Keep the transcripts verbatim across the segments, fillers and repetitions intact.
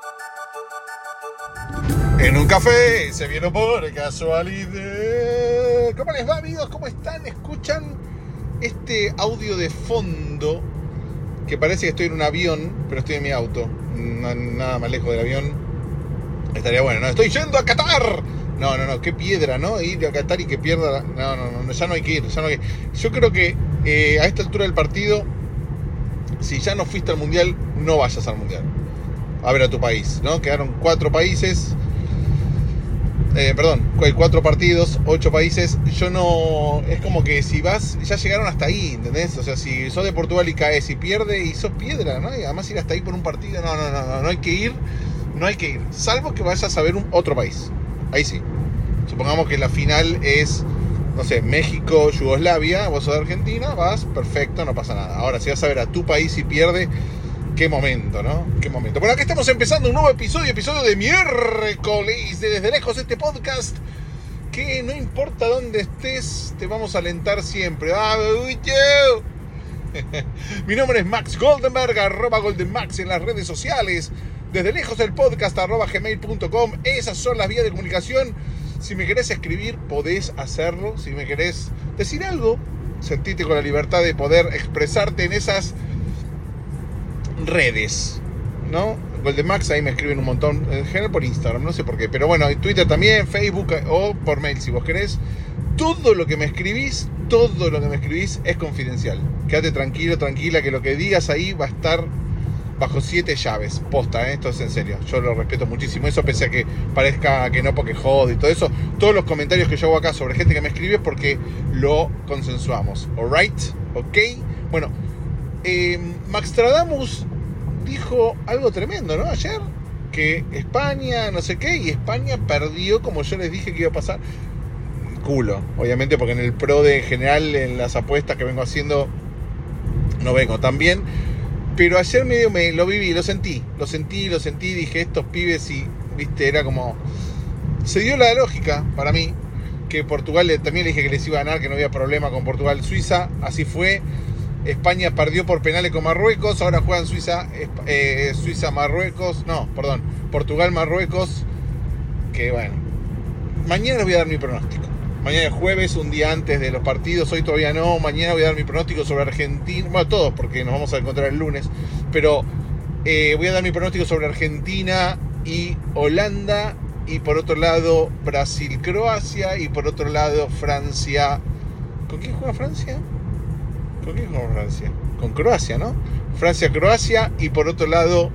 En un café se vieron por casualidad. ¿Cómo les va, amigos? ¿Cómo están? ¿Escuchan este audio de fondo? Que parece que estoy en un avión, pero estoy en mi auto. No, nada más lejos del avión. Estaría bueno, ¿no? ¡Estoy yendo a Qatar! No, no, no, qué piedra, ¿no? Ir a Qatar y que pierda... No, no, no, ya no hay que ir, ya no hay que ir. Yo creo que eh, a esta altura del partido, si ya no fuiste al Mundial, no vayas al Mundial. A ver a tu país, ¿no? Quedaron cuatro países... Eh, perdón, hay cuatro partidos, ocho países. Yo no... Es como que si vas... Ya llegaron hasta ahí, ¿entendés? O sea, si sos de Portugal y caes y pierdes y sos piedra, ¿no? Y además ir hasta ahí por un partido... No, no, no, no, no hay que ir. No hay que ir. Salvo que vayas a ver un otro país. Ahí sí. Supongamos que la final es... No sé, México, Yugoslavia. Vos sos de Argentina, vas, perfecto, no pasa nada. Ahora, si vas a ver a tu país y pierde... Qué momento, ¿no? Qué momento. Bueno, aquí estamos empezando un nuevo episodio, episodio de miércoles de Desde Lejos, este podcast que no importa dónde estés, te vamos a alentar siempre. ¡Ah, yo! Mi nombre es Max Goldenberg, arroba Goldenmax en las redes sociales. Desde Lejos el podcast, arroba gmail punto com. Esas son las vías de comunicación. Si me querés escribir, podés hacerlo. Si me querés decir algo, sentite con la libertad de poder expresarte en esas redes, ¿no? Goldenmax, ahí me escriben un montón, en general por Instagram, no sé por qué, pero bueno, en Twitter también, Facebook o por mail si vos querés. Todo lo que me escribís, todo lo que me escribís es confidencial. Quédate tranquilo, tranquila, que lo que digas ahí va a estar bajo siete llaves. Posta, ¿eh? Esto es en serio, yo lo respeto muchísimo. Eso pese a que parezca que no porque jode y todo eso. Todos los comentarios que yo hago acá sobre gente que me escribe es porque lo consensuamos. Alright, ok. Bueno, eh, Maxtradamus dijo algo tremendo, ¿no? Ayer, que España, no sé qué, y España perdió como yo les dije que iba a pasar. Culo, obviamente, porque en el pro de general, en las apuestas que vengo haciendo, no vengo tan bien. Pero ayer medio me lo viví, lo sentí, lo sentí, lo sentí, dije, estos pibes, y, viste, era como... Se dio la lógica, para mí, que Portugal, también le dije que les iba a ganar, que no había problema con Portugal-Suiza, así fue. España perdió por penales con Marruecos, ahora juegan Suiza, eh, Suiza-Marruecos, no, perdón, Portugal-Marruecos, que bueno, mañana les voy a dar mi pronóstico. Mañana es jueves, un día antes de los partidos, hoy todavía no, mañana voy a dar mi pronóstico sobre Argentina, bueno, todos, porque nos vamos a encontrar el lunes, pero eh, voy a dar mi pronóstico sobre Argentina y Holanda, y por otro lado Brasil-Croacia, y por otro lado Francia. ¿Con quién juega Francia? ¿Con quién juega Francia? Con Croacia, ¿no? Francia-Croacia y por otro lado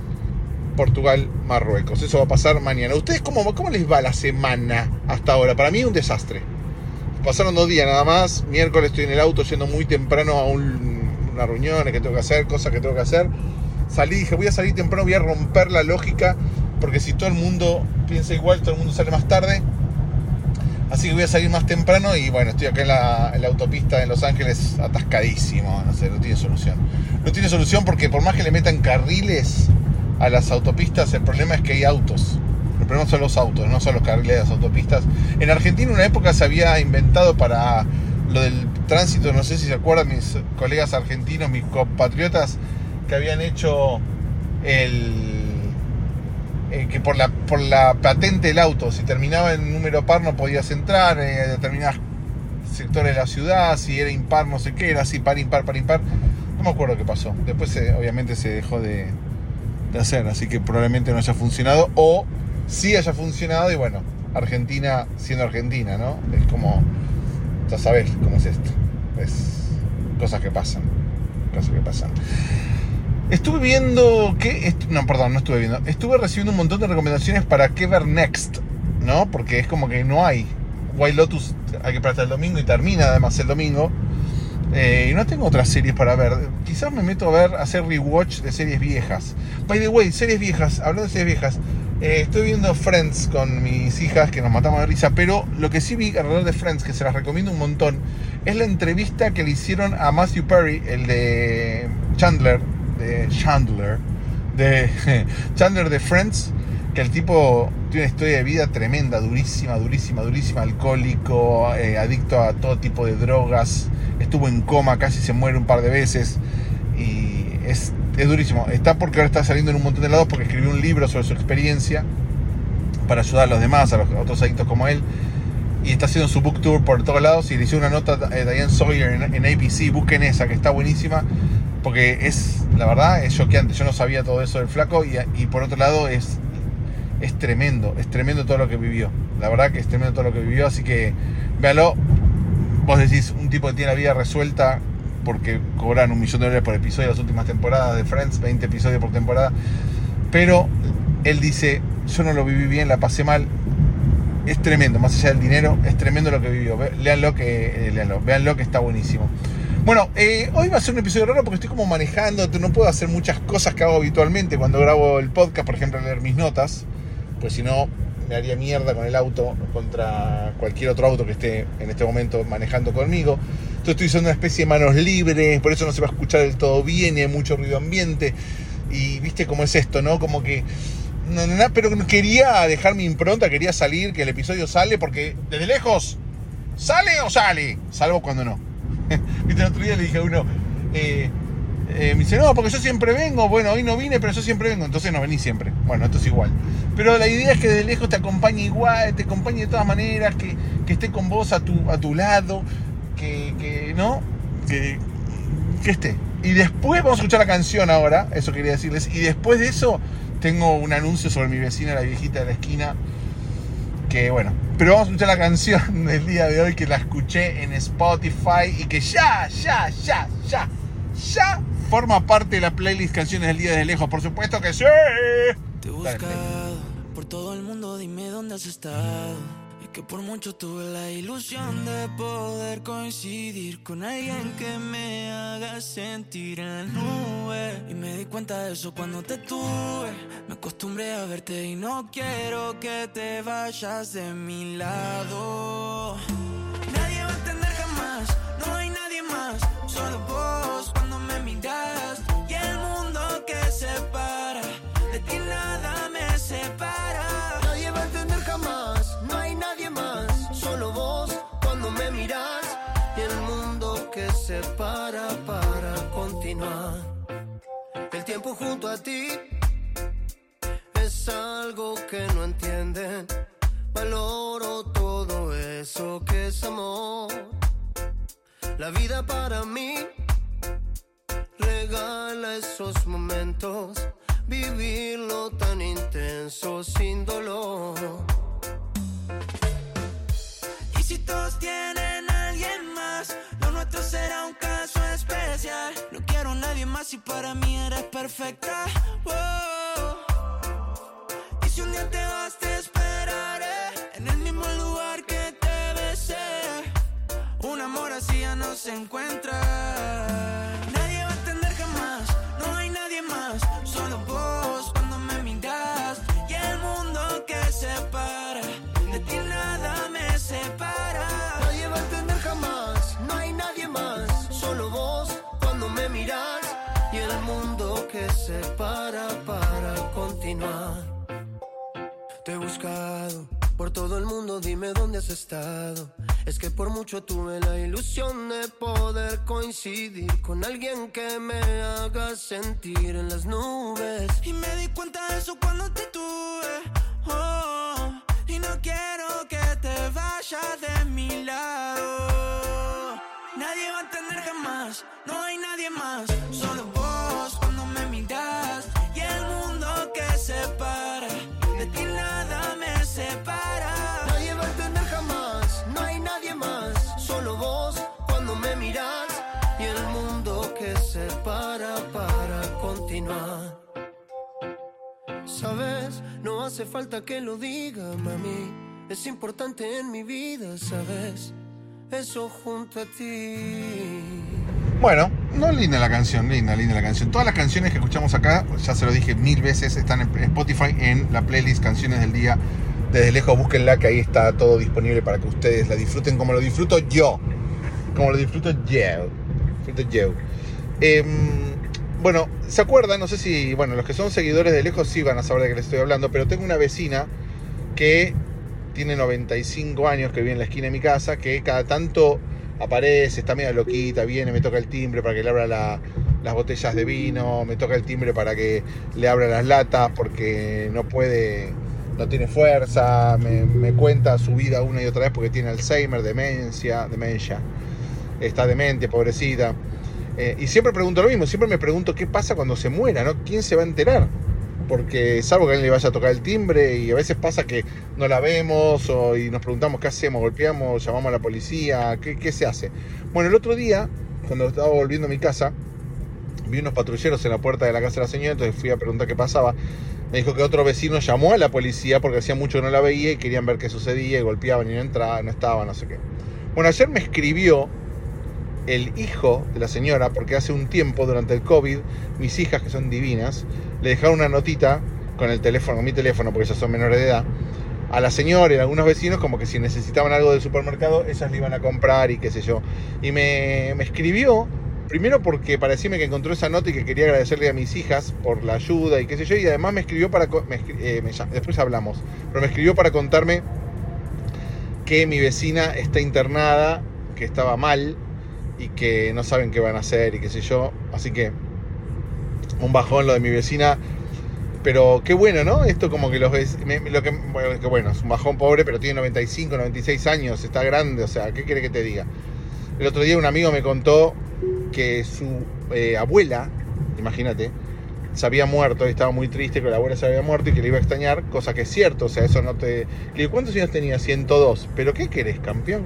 Portugal-Marruecos. Eso va a pasar mañana. ¿Ustedes cómo, cómo les va la semana hasta ahora? Para mí es un desastre. Pasaron dos días nada más. Miércoles estoy en el auto yendo muy temprano a un, una reunión que tengo que hacer, cosas que tengo que hacer. Salí, dije voy a salir temprano, voy a romper la lógica, porque si todo el mundo piensa igual, todo el mundo sale más tarde. Así que voy a salir más temprano y bueno, estoy acá en la, en la autopista en Los Ángeles atascadísimo, no sé, no tiene solución. No tiene solución porque por más que le metan carriles a las autopistas, el problema es que hay autos. El problema son los autos, no son los carriles de las autopistas. En Argentina en una época se había inventado para lo del tránsito, no sé si se acuerdan mis colegas argentinos, mis compatriotas, que habían hecho el... Eh, que por la, por la patente del auto, si terminaba en número par no podías entrar, eh, determinados sectores de la ciudad, si era impar no sé qué, era así, par, impar, par, impar, no me acuerdo qué pasó. Después eh, obviamente se dejó de, de hacer, así que probablemente no haya funcionado, o sí haya funcionado, y bueno, Argentina siendo Argentina, ¿no? Es como, ya sabés cómo es esto, es cosas que pasan, cosas que pasan. Estuve viendo que... Est- no, perdón, no estuve viendo. Estuve recibiendo un montón de recomendaciones para qué ver next, ¿no? Porque es como que no hay. White Lotus hay que esperar hasta el domingo y termina además el domingo. Eh, y no tengo otras series para ver. Quizás me meto a ver, a hacer rewatch de series viejas. By the way, series viejas, hablando de series viejas. Eh, estoy viendo Friends con mis hijas, que nos matamos de risa. Pero lo que sí vi alrededor de Friends, que se las recomiendo un montón, es la entrevista que le hicieron a Matthew Perry, el de Chandler. de Chandler de Chandler de Friends, que el tipo tiene una historia de vida tremenda, durísima, durísima, durísima, alcohólico, eh, adicto a todo tipo de drogas, estuvo en coma, casi se muere un par de veces, y es es durísimo. Está porque ahora está saliendo en un montón de lados porque escribió un libro sobre su experiencia para ayudar a los demás, a los a otros adictos como él. Y está haciendo su book tour por todos lados. Y le hizo una nota a Diane Sawyer en, en A B C. Busquen esa, que está buenísima. Porque es, la verdad, es choqueante. Yo no sabía todo eso del flaco. Y, y por otro lado, es, es tremendo. Es tremendo todo lo que vivió. La verdad que es tremendo todo lo que vivió. Así que, véanlo. Vos decís, un tipo que tiene la vida resuelta porque cobran un millón de dólares por episodio en las últimas temporadas de Friends. veinte episodios por temporada. Pero él dice, yo no lo viví bien, la pasé mal. Es tremendo, más allá del dinero, es tremendo lo que vivió. Léanlo que, eh, léanlo, véanlo que está buenísimo. Bueno, eh, hoy va a ser un episodio raro porque estoy como manejando, no puedo hacer muchas cosas que hago habitualmente cuando grabo el podcast, por ejemplo, leer mis notas, pues si no me haría mierda con el auto contra cualquier otro auto que esté en este momento manejando conmigo. Entonces estoy usando una especie de manos libres, por eso no se va a escuchar del todo bien y hay mucho ruido ambiente. Y viste cómo es esto, ¿no? Como que... No, no, no, pero quería dejar mi impronta, quería salir, que el episodio sale, porque desde lejos, ¿sale o sale? Salvo cuando no. Viste, el otro día le dije a uno, eh, eh, me dice, no, porque yo siempre vengo, bueno, hoy no vine, pero yo siempre vengo, entonces no vení siempre. Bueno, esto es igual. Pero la idea es que desde lejos te acompañe igual, te acompañe de todas maneras, que, que esté con vos a tu, a tu lado, que, que ¿no? Que, que esté. Y después vamos a escuchar la canción ahora, eso quería decirles, y después de eso... Tengo un anuncio sobre mi vecina, la viejita de la esquina, que bueno, pero vamos a escuchar la canción del día de hoy, que la escuché en Spotify y que ya, ya, ya, ya, ya forma parte de la playlist Canciones del Día desde Lejos, por supuesto que sí. Te he buscado por todo el mundo, dime dónde has estado. Que por mucho tuve la ilusión de poder coincidir con alguien que me haga sentir en las nubes. Y me di cuenta de eso cuando te tuve. Me acostumbré a verte y no quiero que te vayas de mi lado. Nadie va a entender jamás, no hay nadie más, solo vos cuando me miras. Y el mundo que separa, de ti nada me separa. Nadie va a entender jamás, no hay nadie más, solo vos cuando me miras. Y el mundo que separa para continuar. El tiempo junto a ti es algo que no entienden. Valoro todo eso que es amor. La vida para mí regala esos momentos, vivirlo tan intenso sin dolor. Y si todos tienen a alguien más, lo nuestro será un caso especial. No quiero a nadie más y para mí eres perfecta. Wow. Y si un día te vas te esperaré en el mismo lugar que te besé. Un amor así ya no se encuentra. Nadie va a entender jamás, no hay nadie más, solo vos cuando me miras. Y el mundo que separa, de ti nada me separa. Nadie va a entender jamás, no hay nadie más, solo vos cuando me miras. Y el mundo que separa para continuar. Te he buscado por todo el mundo, dime dónde has estado. Es que por mucho tuve la ilusión de poder coincidir con alguien que me haga sentir en las nubes. Y me di cuenta de eso cuando te tuve. Oh, y no quiero que te vayas de mi lado. Nadie va a entender jamás, no hay nadie más, solo vos cuando me miras. Y el mundo que separa, de ti nada me separa. Nadie va a entender jamás, no hay nadie más, solo vos cuando me miras. Y el mundo que separa para continuar. Sabes, no hace falta que lo diga, mami. Es importante en mi vida, sabes. Eso junto a ti. Bueno, no linda la canción, linda, linda la canción. Todas las canciones que escuchamos acá, ya se lo dije mil veces, están en Spotify en la playlist Canciones del Día desde Lejos. Búsquenla, que ahí está todo disponible para que ustedes la disfruten como lo disfruto yo. Como lo disfruto yo. Disfruto yo. Eh, bueno, ¿se acuerdan? No sé si, bueno, los que son seguidores de Lejos sí van a saber de qué les estoy hablando, pero tengo una vecina que tiene noventa y cinco años, que vive en la esquina de mi casa, que cada tanto aparece, está medio loquita, viene, me toca el timbre para que le abra la, las botellas de vino, me toca el timbre para que le abra las latas porque no puede, no tiene fuerza, me, me cuenta su vida una y otra vez porque tiene Alzheimer, demencia, demencia, está demente, pobrecita. Eh, y siempre pregunto lo mismo, siempre me pregunto qué pasa cuando se muera, ¿no? ¿Quién se va a enterar? Porque salvo que a alguien le vaya a tocar el timbre y a veces pasa que no la vemos o, y nos preguntamos qué hacemos, golpeamos, llamamos a la policía, ¿qué, qué se hace? Bueno, el otro día, cuando estaba volviendo a mi casa, vi unos patrulleros en la puerta de la casa de la señora, entonces fui a preguntar qué pasaba. Me dijo que otro vecino llamó a la policía porque hacía mucho que no la veía y querían ver qué sucedía y golpeaban y no entraba, no estaba, no sé qué. Bueno, ayer me escribió el hijo de la señora, porque hace un tiempo, durante el COVID, mis hijas, que son divinas, le dejaron una notita con el teléfono, con mi teléfono, porque ellas son menores de edad, a la señora y a algunos vecinos, como que si necesitaban algo del supermercado, ellas le iban a comprar y qué sé yo. Y me, me escribió, primero porque para decirme que encontró esa nota y que quería agradecerle a mis hijas por la ayuda y qué sé yo, y además me escribió para... Me, eh, me, después hablamos, pero me escribió para contarme que mi vecina está internada, que estaba mal, y que no saben qué van a hacer y qué sé yo, así que un bajón lo de mi vecina, pero qué bueno, ¿no? Esto como que los ves, me, lo que, bueno, que bueno, es un bajón pobre, pero tiene noventa y cinco, noventa y seis años, está grande, o sea, ¿qué quiere que te diga? El otro día un amigo me contó que su eh, abuela, imagínate, se había muerto y estaba muy triste que la abuela se había muerto y que le iba a extrañar, cosa que es cierto, o sea, eso no te... Le digo, ¿cuántos años tenía? ciento dos, ¿pero qué querés, campeón?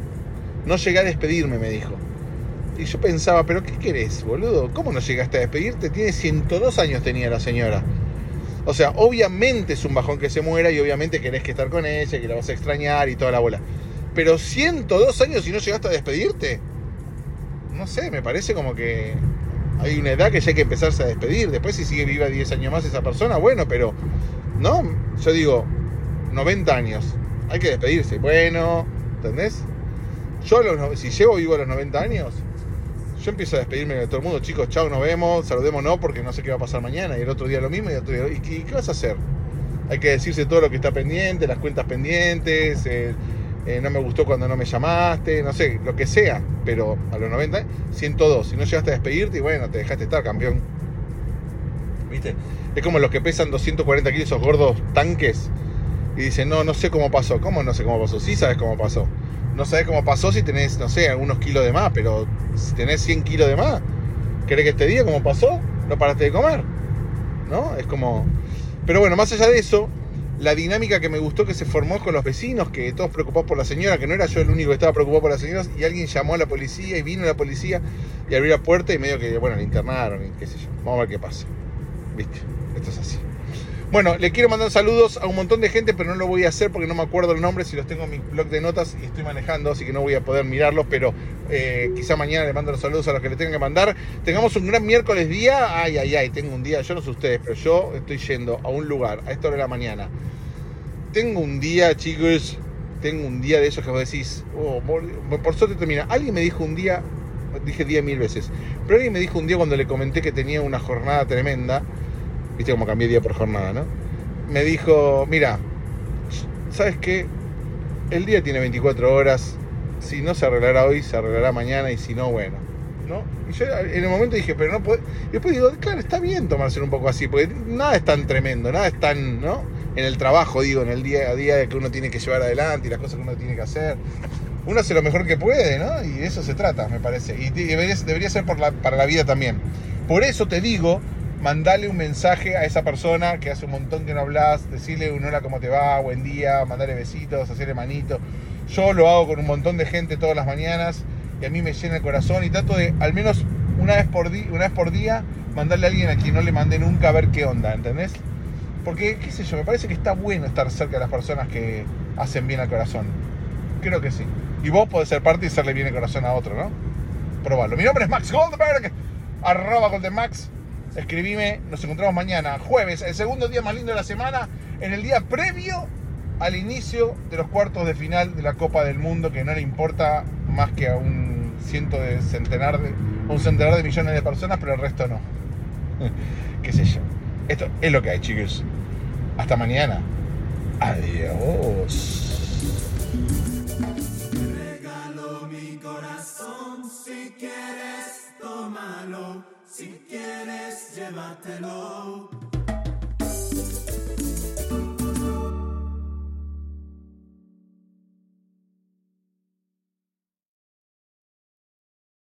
No llegué a despedirme, me dijo. Y yo pensaba, ¿pero qué querés, boludo? ¿Cómo no llegaste a despedirte? Tiene ciento dos años tenía la señora. O sea, obviamente es un bajón que se muera y obviamente querés que estar con ella, que la vas a extrañar y toda la bola. Pero ciento dos años y no llegaste a despedirte. No sé, me parece como que hay una edad que ya hay que empezarse a despedir. Después si sigue viva diez años más esa persona, bueno, pero... No, yo digo, noventa años. Hay que despedirse. Bueno, ¿entendés? Yo, los, si llego vivo a los noventa años... Yo empiezo a despedirme de todo el mundo, chicos, chao, nos vemos, saludémonos porque no sé qué va a pasar mañana, y el otro día lo mismo, y el otro día, ¿y qué, qué vas a hacer? Hay que decirse todo lo que está pendiente, las cuentas pendientes, eh, eh, no me gustó cuando no me llamaste, no sé, lo que sea, pero a los noventa, ciento dos, si no llegaste a despedirte, y bueno, te dejaste estar, campeón. ¿Viste? Es como los que pesan doscientos cuarenta kilos, esos gordos tanques, y dicen, no, no sé cómo pasó. ¿Cómo no sé cómo pasó? Sí sabes cómo pasó. No sabés cómo pasó si tenés, no sé, algunos kilos de más, pero si tenés cien kilos de más, ¿querés que te diga cómo pasó? No paraste de comer, ¿no? Es como... Pero bueno, más allá de eso, la dinámica que me gustó que se formó con los vecinos, que todos preocupados por la señora, que no era yo el único que estaba preocupado por la señora, y alguien llamó a la policía y vino la policía y abrió la puerta y medio que, bueno, le internaron y qué sé yo. Vamos a ver qué pasa. ¿Viste? Esto es así. Bueno, le quiero mandar saludos a un montón de gente, pero no lo voy a hacer porque no me acuerdo el nombre, si los tengo en mi blog de notas y estoy manejando, así que no voy a poder mirarlos, pero eh, quizá mañana le mando los saludos a los que le tengan que mandar. Tengamos un gran miércoles día, ay, ay, ay, tengo un día, yo no sé ustedes, pero yo estoy yendo a un lugar a esta hora de la mañana. Tengo un día, chicos, tengo un día de esos que vos decís, oh, por, por suerte termina. Alguien me dijo un día, dije día mil veces, pero alguien me dijo un día cuando le comenté que tenía una jornada tremenda, viste cómo cambié día por jornada, ¿no? Me dijo, mira, ¿sabes qué? El día tiene veinticuatro horas, si no se arreglará hoy, se arreglará mañana, y si no, bueno, ¿no? Y yo en el momento dije, pero no puedo... Y después digo, claro, está bien tomarse un poco así, porque nada es tan tremendo, nada es tan, ¿no? En el trabajo, digo, en el día a día que uno tiene que llevar adelante y las cosas que uno tiene que hacer. Uno hace lo mejor que puede, ¿no? Y de eso se trata, me parece. Y debería, debería ser por la, para la vida también. Por eso te digo... Mandale un mensaje a esa persona que hace un montón que no hablas, decirle un hola, ¿cómo te va? Buen día, mandarle besitos, hacerle manito. Yo lo hago con un montón de gente todas las mañanas y a mí me llena el corazón y trato de, al menos una vez por día, una vez por día, mandarle a alguien a quien no le mandé nunca a ver qué onda, ¿entendés? Porque, qué sé yo, me parece que está bueno estar cerca de las personas que hacen bien al corazón. Creo que sí. Y vos podés ser parte y hacerle bien el corazón a otro, ¿no? Probalo. Mi nombre es Max Goldberg, arroba GoldenMax. Escribime, nos encontramos mañana, jueves, el segundo día más lindo de la semana, en el día previo al inicio de los cuartos de final de la Copa del Mundo, que no le importa más que a un ciento de centenar de, un centenar de millones de personas, pero el resto no. Qué sé yo. Esto es lo que hay, chicos. Hasta mañana. Adiós. Regalo mi corazón si quieres. tómalo, si quieres llévatelo.